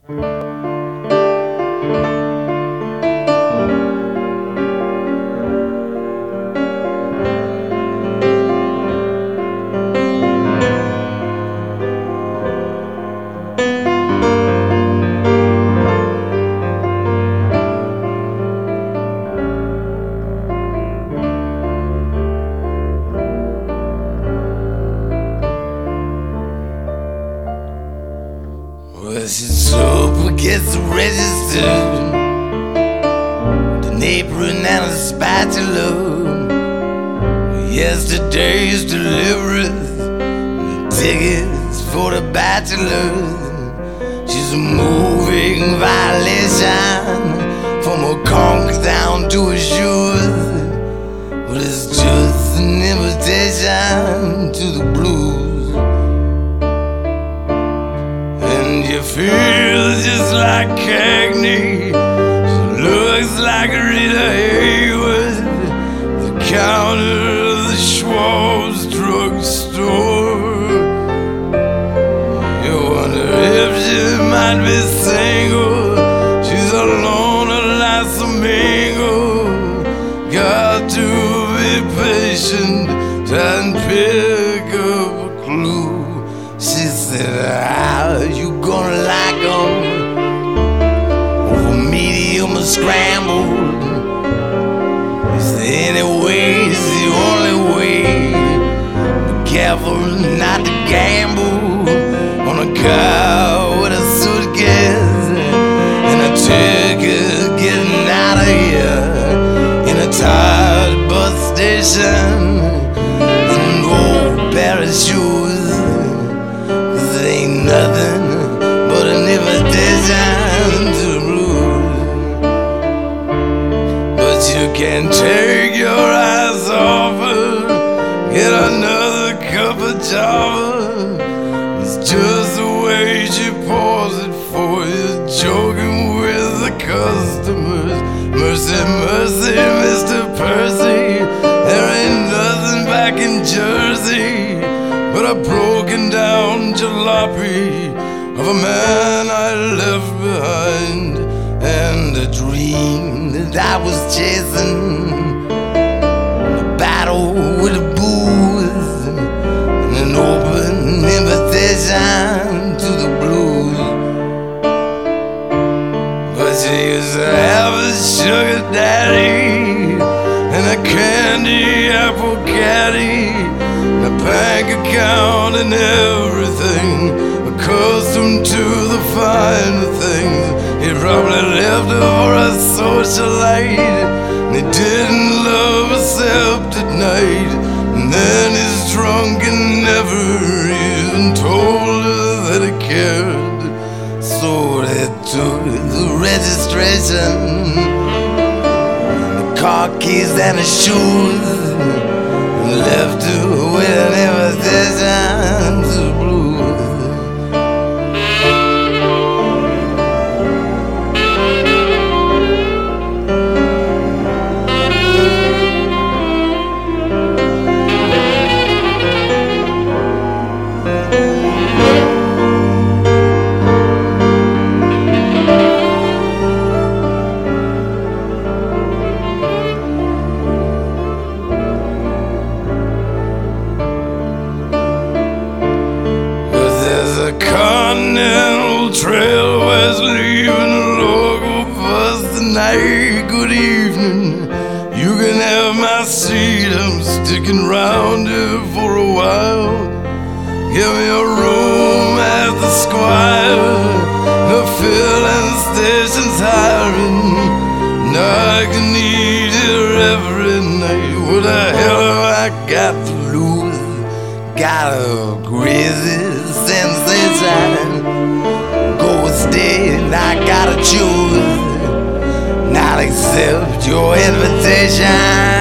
Well, she's up against the register, the apron and a spatula. Yesterday's deliveries, the tickets for the bachelors. She's a moving violation, from her conch down to her shoes. But it's just an invitation to the blues. And you feel just like Cagney. She looks like Rita Hayworth, the counter of the Schwab's drugstore. You wonder if she might be single. She's alone at last mingle. Got to be patient and pick up a clue. She said, how you gonna like 'em? Over medium or scrambled. Is there any way? It's the only way. Be careful not to gamble on a car with a suitcase and a ticket getting out of here in a tired bus station and old pair of shoes. Ain't nothing but an invitation to the blues. But you can take your eyes off her, get another cup of java. It's just the way she pours it for you, joking with the customers. Mercy, mercy, Mr. Percy, there ain't nothing back in Jersey but a broken down jalopy of a man I left behind, and a dream that I was chasing, a battle with the booze, and an open invitation to the blues. But she used to have a sugar daddy and a candy apple caddy, a bank account and everything, accustomed to the finer things. He probably left her for a socialite, and he didn't love except at night. And then he's drunk and never even told her that he cared. So they took the registration, the car keys and the shoes, left her with an invitation to the blues. Continental Trail West, leaving the local bus tonight. Good evening, you can have my seat. I'm sticking around here for a while. Give me a room at the Squire. The filling station's hiring. Now I can eat here every night. What the hell have I got to lose? Got a crazy sensation. Go stay and I gotta choose. Not accept your invitation.